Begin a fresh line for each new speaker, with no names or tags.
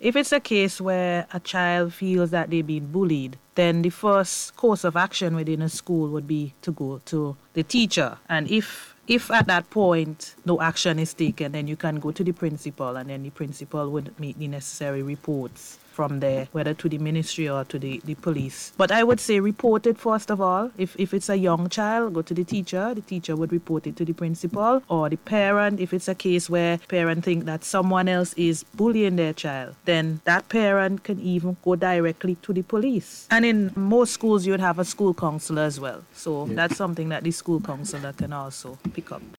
If it's a case where a child feels that they've been bullied, then the first course of action within a school would be to go to the teacher. And if at that point no action is taken, then you can go to the principal, and then the principal would make the necessary reports from there, whether to the ministry or to the police. But I would say report it first of all. If it's a young child, go to the teacher would report it to the principal, or the parent. If it's a case where parent think that someone else is bullying their child, then that parent can even go directly to the police. And in most schools, you would have a school counselor as well. So that's something that the school counselor can also pick up.